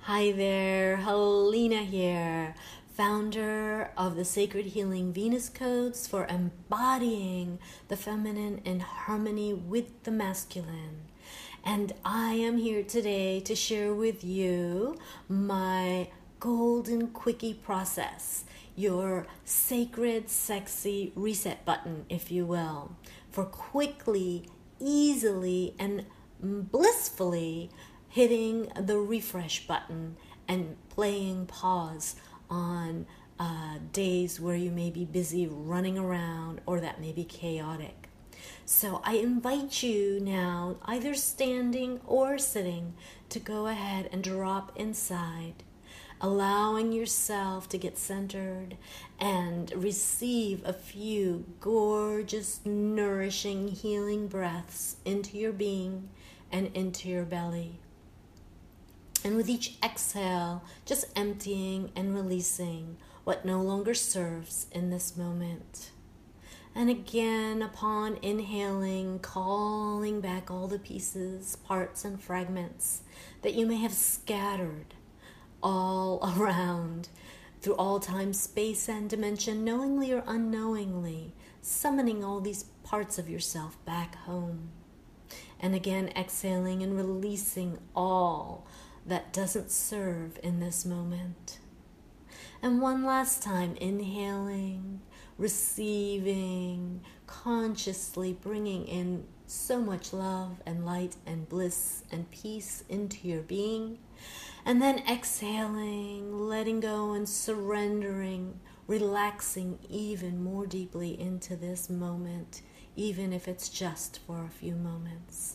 Hi there, Helena here, founder of the Sacred Healing Venus Codes for embodying the feminine in harmony with the masculine. And I am here today to share with you my golden quickie process, your sacred, sexy reset button, if you will, for quickly, easily, and blissfully hitting the refresh button and playing pause on days where you may be busy running around or that may be chaotic. So I invite you now, either standing or sitting, to go ahead and drop inside, allowing yourself to get centered and receive a few gorgeous, nourishing, healing breaths into your being and into your belly. And with each exhale, just emptying and releasing what no longer serves in this moment. And again, upon inhaling, calling back all the pieces, parts, and fragments that you may have scattered all around through all time, space, and dimension, knowingly or unknowingly, summoning all these parts of yourself back home. And again, exhaling and releasing all that doesn't serve in this moment. And one last time, inhaling, receiving, consciously bringing in so much love and light and bliss and peace into your being. And then exhaling, letting go and surrendering, relaxing even more deeply into this moment, even if it's just for a few moments.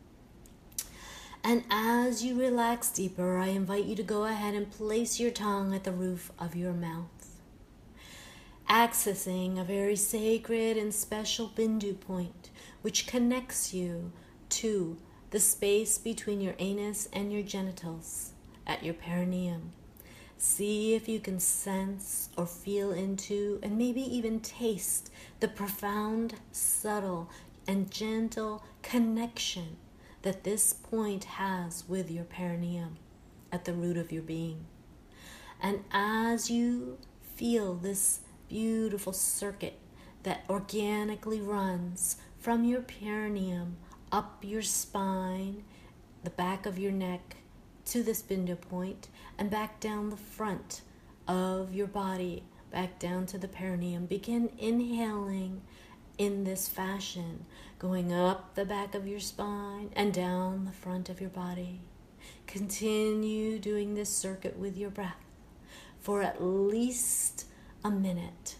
And as you relax deeper, I invite you to go ahead and place your tongue at the roof of your mouth, accessing a very sacred and special Bindu point, which connects you to the space between your anus and your genitals at your perineum. See if you can sense or feel into and maybe even taste the profound, subtle, and gentle connection that this point has with your perineum at the root of your being. And as you feel this beautiful circuit that organically runs from your perineum up your spine, the back of your neck, to this Bindu point, and back down the front of your body, back down to the perineum, begin inhaling in this fashion, going up the back of your spine and down the front of your body. Continue doing this circuit with your breath for at least a minute.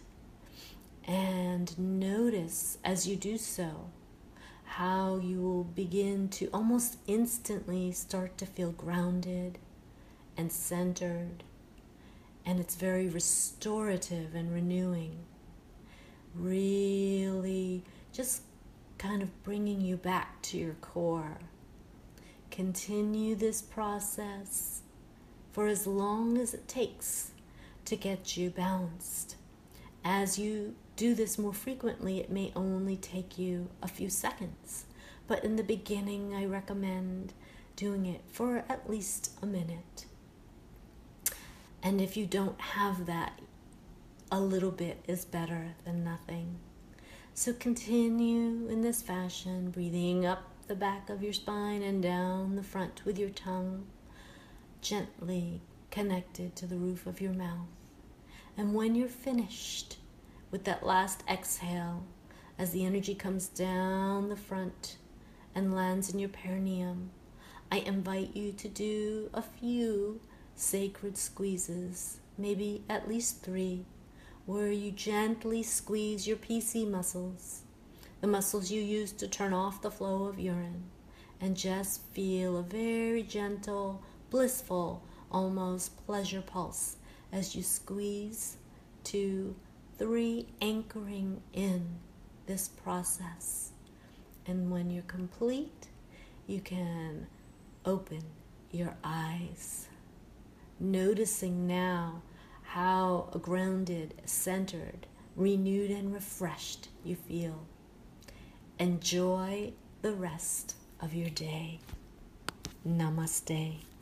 And notice as you do so how you will begin to almost instantly start to feel grounded and centered. And it's very restorative and renewing. Really just kind of bringing you back to your core. Continue this process for as long as it takes to get you balanced. As you do this more frequently, it may only take you a few seconds, but in the beginning, I recommend doing it for at least a minute. And if you don't have that, a little bit is better than nothing. So continue in this fashion, breathing up the back of your spine and down the front with your tongue gently connected to the roof of your mouth. And when you're finished with that last exhale, as the energy comes down the front and lands in your perineum, I invite you to do a few sacred squeezes, maybe at least 3, where you gently squeeze your PC muscles, the muscles you use to turn off the flow of urine, and just feel a very gentle, blissful, almost pleasure pulse as you squeeze 2, 3, anchoring in this process. And when you're complete, you can open your eyes, noticing now how grounded, centered, renewed, and refreshed you feel. Enjoy the rest of your day. Namaste.